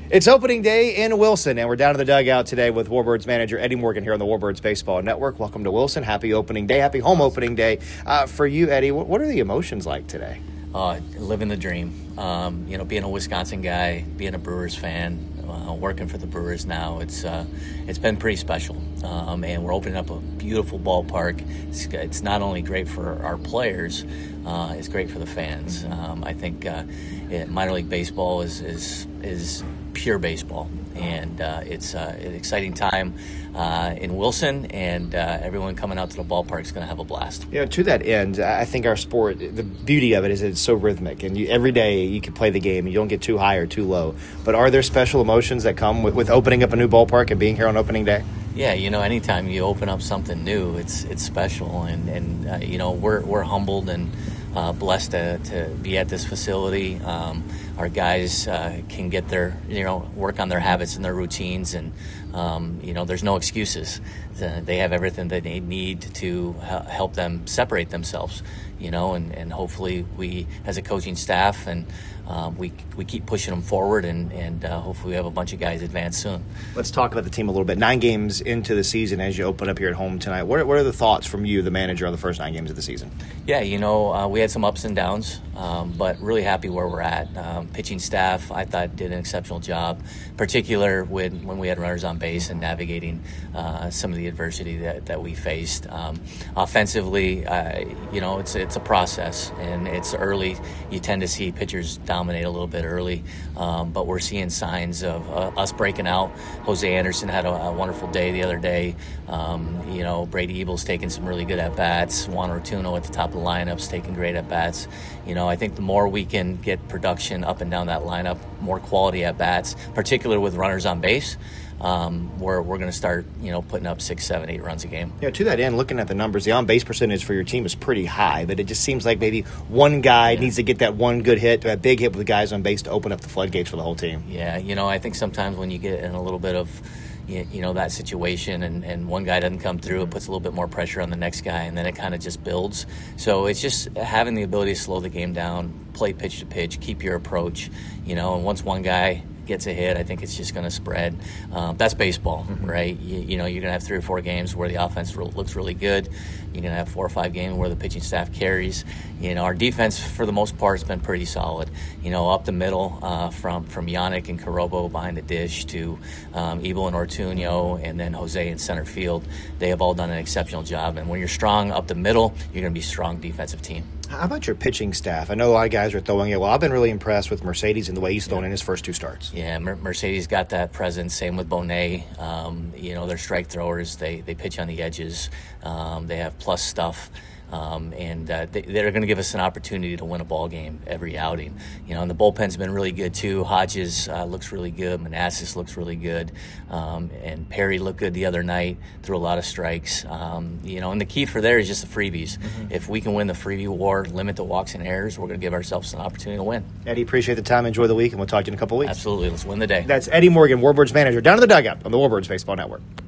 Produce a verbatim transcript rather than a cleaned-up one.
It's opening day in Wilson, and we're down in the dugout today with Warbirds manager Eddie Morgan here on the Warbirds Baseball Network. Welcome to Wilson. Happy opening day. Happy home opening day. Uh, for you, Eddie, what, what are the emotions like today? Uh, living the dream. Um, you know, being a Wisconsin guy, being a Brewers fan, uh, working for the Brewers now, it's uh, it's been pretty special. Um, and we're opening up a beautiful ballpark. It's, it's not only great for our players, uh, it's great for the fans. Um, I think uh, it, minor league baseball is is is pure baseball, and uh, it's uh, an exciting time uh, in Wilson, and uh, everyone coming out to the ballpark is going to have a blast. You know, to that end, I think our sport, the beauty of it is it's so rhythmic, and you, every day you can play the game, and you don't get too high or too low. But are there special emotions that come with, with opening up a new ballpark and being here on opening day? Yeah, you know, anytime you open up something new, it's it's special, and and uh, you know, we're we're humbled and uh, blessed to, to be at this facility. Um, our guys uh, can get their, you know, work on their habits and their routines, and um, you know, there's no excuses. Uh, they have everything that they need to help them separate themselves, you know, and, and hopefully we, as a coaching staff, and um, we we keep pushing them forward, and, and uh, hopefully we have a bunch of guys advance soon. Let's talk about the team a little bit. Nine games into the season as you open up here at home tonight. What are, what are the thoughts from you, the manager, on the first nine games of the season? Yeah, you know, uh, we had some ups and downs, um, but really happy where we're at. Um, pitching staff, I thought, did an exceptional job, particular when, when we had runners on base and navigating uh, some of the adversity that, that we faced. Um, offensively, uh, you know, it's it's a process, and it's early. You tend to see pitchers dominate a little bit early, um, but we're seeing signs of uh, us breaking out. Jose Anderson had a, a wonderful day the other day. Um, you know, Brady Ebel's taking some really good at-bats. Juan Ortuno at the top of the lineup's taking great at-bats. You know, I think the more we can get production up and down that lineup, more quality at-bats, particularly with runners on base, Um, we're we're going to start, you know, putting up six, seven, eight runs a game. Yeah, to that end, looking at the numbers, the on-base percentage for your team is pretty high, but it just seems like maybe one guy yeah. needs to get that one good hit, that big hit with the guys on base to open up the floodgates for the whole team. Yeah, you know, I think sometimes when you get in a little bit of, you know, that situation, and, and one guy doesn't come through, it puts a little bit more pressure on the next guy, and then it kind of just builds. So it's just having the ability to slow the game down, play pitch to pitch, keep your approach, you know, and once one guy gets a hit, I think it's just going to spread. Um, that's baseball, mm-hmm. right? You, you know, you're going to have three or four games where the offense re- looks really good. You're going to have four or five games where the pitching staff carries. You know, our defense, for the most part, has been pretty solid. You know, up the middle, uh, from from Yannick and Karobo behind the dish to um, Ebel and Ortuno, and then Jose in center field. They have all done an exceptional job. And when you're strong up the middle, you're going to be a strong defensive team. How about your pitching staff? I know a lot of guys are throwing it. Well, I've been really impressed with Mercedes and the way he's thrown yeah. in his first two starts. Yeah, Mer- Mercedes got that presence. Same with Bonet. Um, you know, they're strike throwers. They they pitch on the edges. Um, they have plus stuff. Um, and uh, they, they're going to give us an opportunity to win a ball game every outing. You know, and the bullpen's been really good too. Hodges uh, looks really good. Manassas looks really good. Um, and Perry looked good the other night, threw a lot of strikes. Um, you know, and the key for there is just the freebies. Mm-hmm. If we can win the freebie war, limit the walks and errors, we're going to give ourselves an opportunity to win. Eddie, appreciate the time. Enjoy the week, and we'll talk to you in a couple weeks. Absolutely. Let's win the day. That's Eddie Morgan, Warbirds manager, down in the dugout on the Warbirds Baseball Network.